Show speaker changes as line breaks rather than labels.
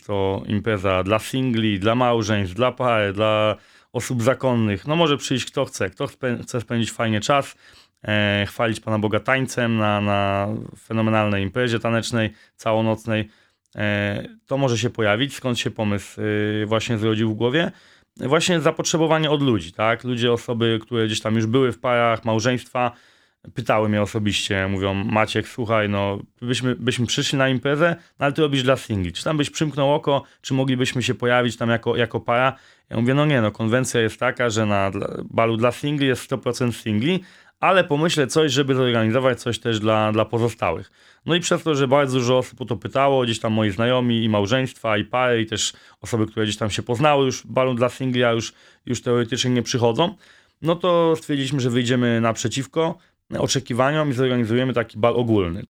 to impreza dla singli, dla małżeństw, dla par, dla osób zakonnych. No może przyjść kto chce. Kto chce spędzić fajnie czas, chwalić Pana Boga tańcem na fenomenalnej imprezie tanecznej, całonocnej. To może się pojawić, skąd się pomysł właśnie zrodził w głowie. Właśnie zapotrzebowanie od ludzi, tak? Ludzie, osoby, które gdzieś tam już były w parach, małżeństwa, pytały mnie osobiście, mówią: Maciek, słuchaj, no byśmy przyszli na imprezę, no ale ty robisz dla singli. Czy tam byś przymknął oko, czy moglibyśmy się pojawić tam jako para? Ja mówię: no nie, no konwencja jest taka, że na balu dla singli jest 100% singli, ale pomyślę coś, żeby zorganizować coś też dla pozostałych. No i przez to, że bardzo dużo osób o to pytało, gdzieś tam moi znajomi i małżeństwa, i pary, i też osoby, które gdzieś tam się poznały już w balu dla singli, a już teoretycznie nie przychodzą, no to stwierdziliśmy, że wyjdziemy naprzeciwko oczekiwaniom i zorganizujemy taki bal ogólny.